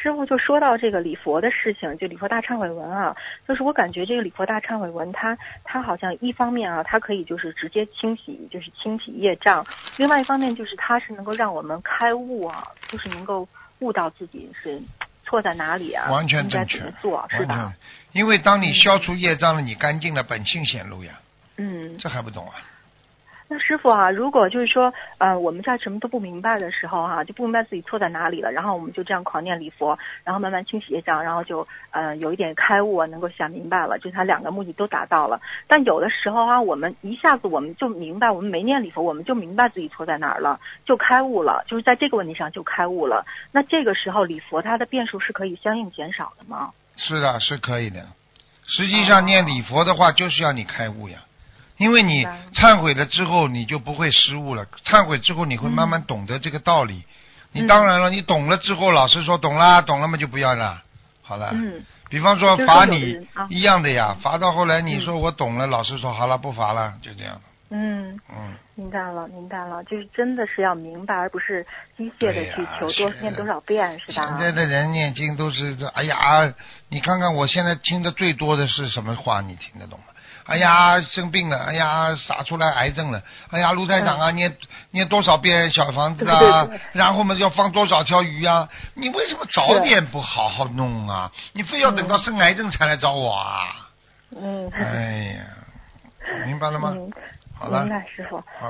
师傅就说到这个礼佛的事情，就礼佛大忏悔文啊，就是我感觉这个礼佛大忏悔文它好像一方面啊，它可以就是直接清洗业障，另外一方面就是它是能够让我们开悟啊，就是能够悟到自己是错在哪里啊， 完全正确， 应该怎么做，是吧？ 因为当你消除业障了，你干净了，本性显露呀。这还不懂啊？ 那师傅啊，如果就是说，我们在什么都不明白的时候哈，就不明白自己错在哪里了，然后我们就这样狂念礼佛，然后慢慢清洗业障，然后就有一点开悟啊，能够想明白了，就他两个目的都达到了。但有的时候啊，我们一下子我们就明白，我们没念礼佛，我们就明白自己错在哪儿了，就开悟了，就是在这个问题上就开悟了。那这个时候礼佛它的变数是可以相应减少的吗？ 是的，是可以的。实际上念礼佛的话，就是要你开悟呀。因为你忏悔了之后，你就不会失误了。忏悔之后，你会慢慢懂得这个道理。你当然了，你懂了之后，老师说懂了嘛就不要了，好了。比方说罚你一样的呀，罚到后来你说我懂了，老师说好了不罚了，就这样。 明白了，就是真的是要明白，而不是机械的去求多念多少遍，是吧？ 现在的人念经都是哎呀，你看看我现在听的最多的是什么话，你听得懂吗？哎呀，生病了，哎呀，撒出来癌症了，哎呀，卢台长啊，念多少遍小房子啊，然后嘛要放多少条鱼啊？你为什么早点不好好弄啊？你非要等到生癌症才来找我啊？哎呀，明白了吗？好了， 明白，师傅。 好了。